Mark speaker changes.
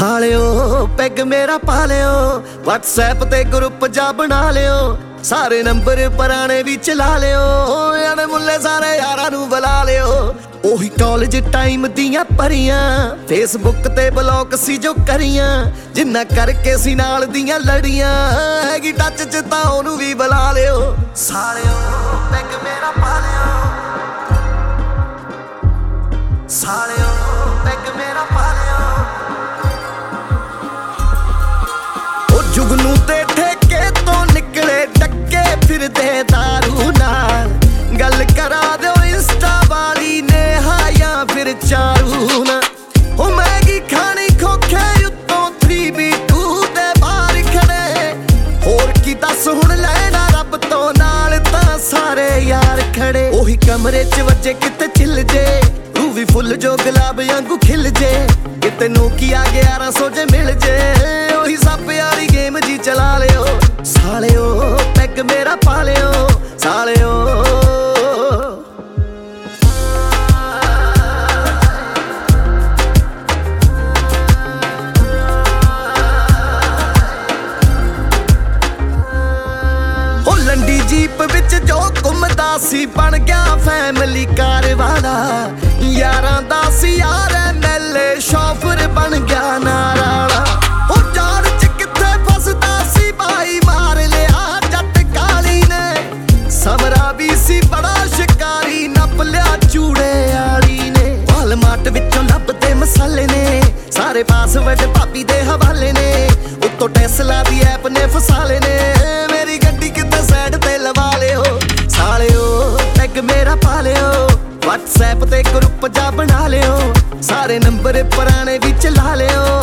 Speaker 1: ਸਾਲਿਓ peg ਮੇਰਾ ਪਾ ਲਿਓ, WhatsApp ਤੇ ਗਰੁੱਪ ਜਾ ਬਣਾ ਲਿਓ, ਸਾਰੇ ਨੰਬਰ ਪੁਰਾਣੇ ਵੀ ਚਲਾ ਲਿਓ, ਯਾਰ ਮੁੱਲੇ ਸਾਰੇ ਯਾਰਾਂ ਨੂੰ ਬੁਲਾ ਲਿਓ। ਉਹੀ ਕਾਲਜ ਟਾਈਮ ਦੀਆਂ ਪਰੀਆਂ Facebook ਤੇ ਬਲੌਕ ਸੀ ਜੋ ਕਰੀਆਂ, ਜਿੰਨਾ ਕਰਕੇ ਸੀ ਨਾਲ ਦੀਆਂ ਲੜੀਆਂ, ਹੈਗੀ ਟੱਚ ਚ ਤਾਂ ਉਹਨੂੰ ਵੀ ਬੁਲਾ ਲਿਓ। ਸਾਲਿਓ ਪੈਗ ਮੇਰਾ ਪਾ ਲਿਓ, ਸਾਲਿਓ ਪੈਗ ਮੇਰਾ ਪਾ ਲਿਓ। ਜੁਗਨੂ ਤੇ ਠੇਕੇ ਤੋਂ ਨਿਕਲੇ ਡੱਕੇ ਫਿਰਦੇ ਦਾਰੂ ਨਾਲ, ਗੱਲ ਕਰਾ ਦਿਓ ਇੰਸਟਾ ਵਾਲੀ ਨੇਹਾ ਜਾਂ ਫਿਰ ਚਾਰੂ ਨਾਲ। ਉਹ ਮੈਗੀ ਖਾਣੀ ਖੋਖੇ ਉੱਤੋਂ 3B2 ਦੇ ਬਾਹਰ ਖੜੇ, ਹੋਰ ਕੀ ਦੱਸ ਹੁਣ ਲੈਣਾ ਰੱਬ ਤੋਂ ਨਾਲ ਤਾਂ ਸਾਰੇ ਯਾਰ ਖੜੇ। ਉਹੀ ਕਮਰੇ ਚ ਵੱਜੇ ਕਿਤੇ ਚਿੱਲ ਜੇ, ਤੂੰ ਵੀ ਫੁੱਲ ਜੋ ਗੁਲਾਬ ਵਾਂਗੂ ਖਿਲ ਜੇ, ਕਿਤੇ ਨੋਕੀਆ 1100 ਜੇ ਮਿਲ ਜੇ, ਉਹੀ ਸੱਪ ਯਾਰੀ ਗੇਮ ਜੀ ਚਲਾ ਲਿਓ। ਸਾਲਿਓ ਪੈਗ ਮੇਰਾ ਪਾ ਲਿਓ, ਸਾਲਿਓ ਉਹ ਲੰਡੀ ਜੀਪ ਵਿੱਚ ਜੋ ਘੁੰਮਦਾ ਸੀ ਬਣ ਗਿਆ ਫੈਮਿਲੀ ਕਾਰ ਵਾਲਾ, ਯਾਰਾਂ ਦਾ ਸੀ ਯਾਰ MLA ਸ਼ੌਫਰ ਬਣ ਗਿਆ ਨਾਰਾਲਾ। ਉਹ ਜਾੜ ਚ ਕਿੱਥੇ ਫਸਦਾ ਸੀ ਬਾਈ ਮਾਰ ਲਿਆ ਜੱਟ ਕਾਲੀ ਨੇ, ਸਮਰਾ ਵੀ ਸੀ ਬੜਾ ਸ਼ਿਕਾਰੀ ਨੱਪ ਲਿਆ ਚੂੜੇ ਵਾਲੀ ਨੇ। ਵਾਲਮਾਰਟ ਵਿੱਚੋਂ ਲੱਭਦੇ ਮਸਾਲੇ ਨੇ, ਸਾਰੇ ਪਾਸਵਰਡ ਭਾਬੀ ਦੇ ਹਵਾਲੇ ਨੇ, ਉੱਤੋਂ ਟੈਸਲਾ ਦੀ ਐਪ ਨੇ ਫਸਾਲੇ ਨੇ, ਮੇਰੀ ਗੱਡੀ ਕਿਤੇ ਸਾਈਡ ਤੇ ਲਵਾ ਲਿਓ। ਸਾਲਿਓ ਪੈਗ ਮੇਰਾ ਪਾ ਲਿਓ, WhatsApp ਤੇ ਗਰੁੱਪ ਜਾ ਬਣਾ ਲਿਓ, ਸਾਰੇ ਨੰਬਰ ਪੁਰਾਣੇ ਵੀ ਚਲਾ ਲਿਓ,